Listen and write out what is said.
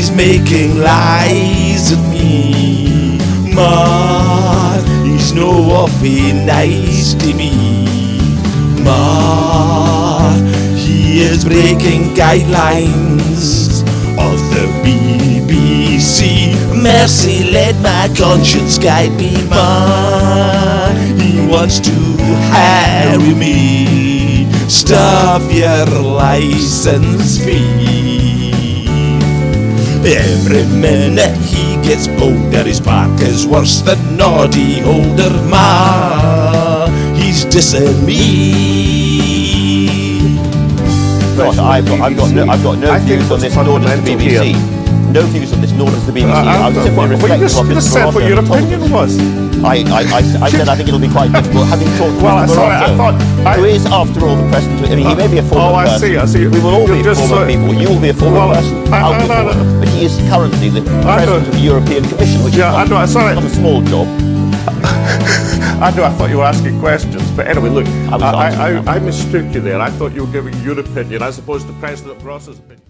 he's making lies at me. Man, he's no awfully nice to me. Man, he is breaking guidelines of the BBC. Mercy, let my conscience guide me. Man, he wants to harry me. Stop your license fee. Every minute he gets bolder, his back is worse than Noddy Holder. Man, he's dissing me. Gosh, I've got no views on this, nor does the BBC. No views on this, nor does the BBC. I was simply reflecting what Mr. said what your opinion was. I said I think it'll be quite difficult, having talked to Mr. Barroso, who is, after all, the president. I mean, he may be a former person. I see. We will all be former people. You will be a former person. I'll be former. But he is currently the president of the European Commission, which is not a small job. I know, I thought you were asking questions, but anyway, look, I mistook you there. I thought you were giving your opinion as opposed to President Ross's opinion.